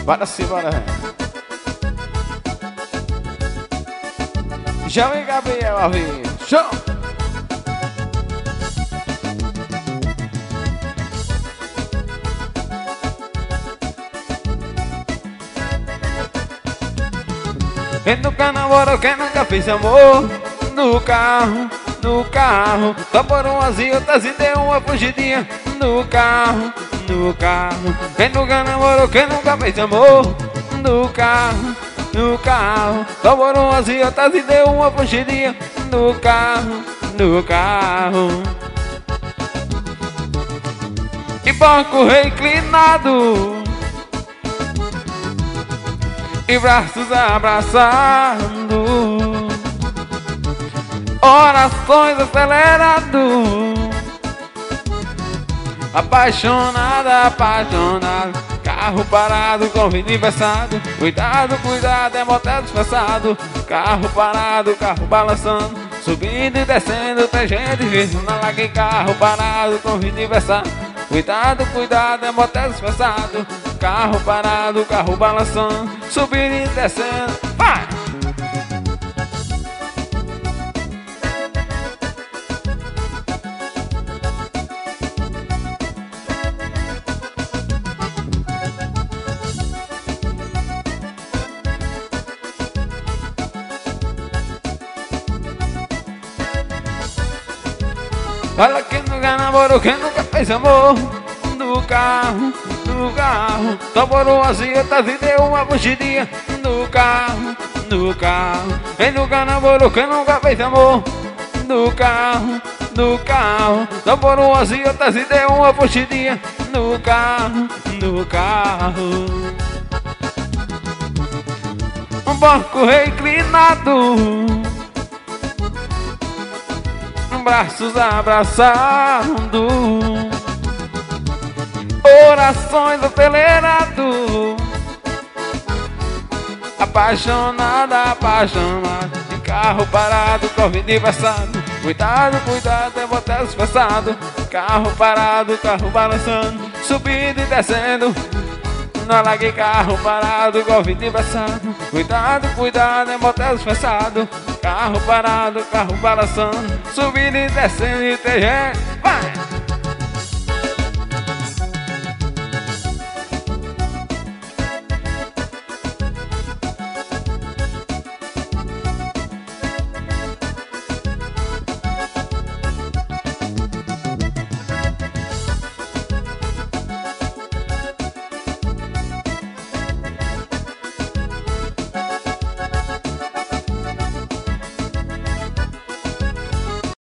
Bora sim, bora. João e Gabriel ao vivo. Show! Quem nunca namorou, quem nunca fez amor? No carro, no carro. Só por umas e outras e deu uma fugidinha. No carro, no carro. Quem nunca namorou, quem nunca fez amor? No carro, no carro. Só por umas e outras e deu uma fugidinha. No carro, no carro. E banco reclinado e braços abraçando, orações acelerados, apaixonada, apaixonada. Carro parado, convite inversado. Cuidado, cuidado, é motel disfarçado. Carro parado, carro balançando, subindo e descendo, tem gente vindo na lagoa. Carro parado, convite inversado. Cuidado, cuidado, é motel disfarçado. Carro parado, carro balançando, subindo e descendo. Vai! Olha quem nunca namorou, quem nunca fez amor. No carro, no carro. Só por umas e outras e deu uma fugidinha. No carro, no carro. Quem nunca namorou, quem nunca fez amor. No carro, no carro. Só por umas e outras e deu uma fugidinha. No carro, no carro. Um banco reclinado, braços abraçando, orações acelerados, apaixonada, apaixonada. De carro parado, convite inversado. Cuidado, cuidado, é motel disfarçado. Carro parado, carro balançando, subindo e descendo. Não larguei carro parado, convite inversado. Cuidado, cuidado, é motel disfarçado. Carro parado, carro balançando, subindo e descendo e tem gente. Vai!